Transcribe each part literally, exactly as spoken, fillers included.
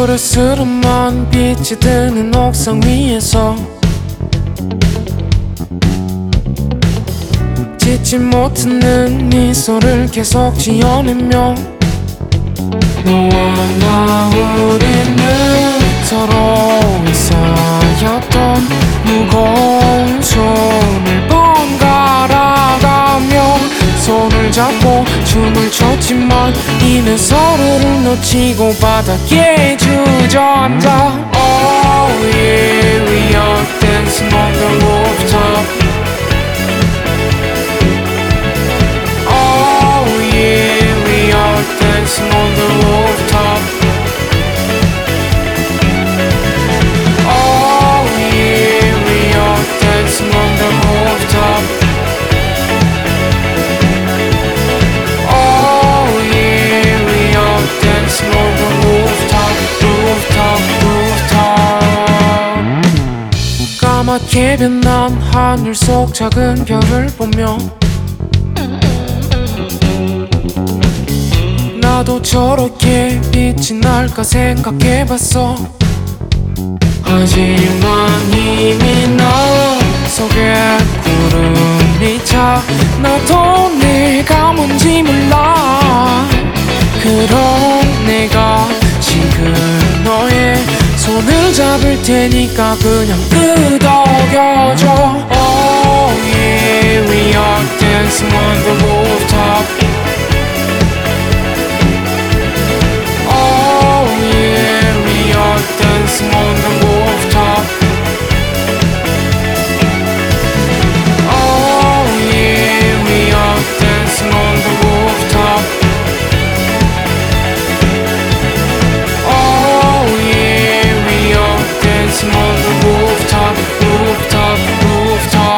으르스름한 빛이 드는 옥상 위에서 짓지 못하는 미소를 계속 지어내며 너와 나 우리는 서로 있어였던 무거운 손을 번갈아가며 손을 잡고 춤을 췄지만 이내 서로를 놓치고 바닥에 주저앉아. Oh yeah, we are dancing on the rooftop. Oh yeah, we are dancing on the rooftop. Oh yeah, we are dancing on the rooftop. Oh yeah, we are dancing on the rooftop, rooftop, rooftop. 까맣게 변한 하늘 속 작은 별을 보며 나도 저렇게 빛이 날까 생각해봤어. 하지만 이미 나 속에 구름이 차 나도 내가 뭔지 몰라. 그럼 내가 지금 너의 손을 잡을 테니까 그냥 끄덕여줘. Oh yeah, we are dancing on the rooftop. Oh yeah, we are dancing on the rooftop. Oh yeah, we are dancing on the rooftop. Oh yeah, we are dancing on the rooftop, rooftop, rooftop.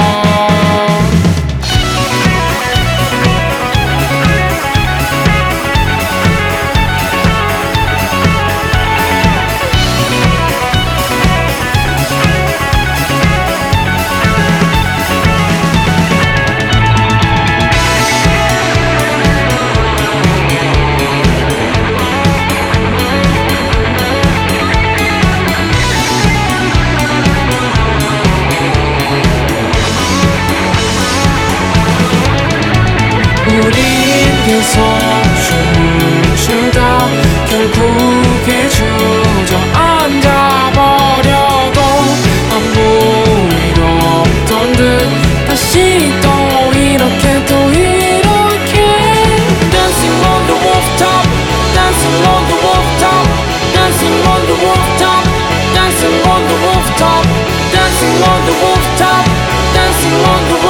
우린 계속 춤을 추다 결국에 주저앉아버려도 아무 일 없던 듯 다시 또 이렇게 또 이렇게 Dancing on the rooftop, dancing on the rooftop, dancing on the rooftop, dancing on the rooftop, dancing on the rooftop, dancing on the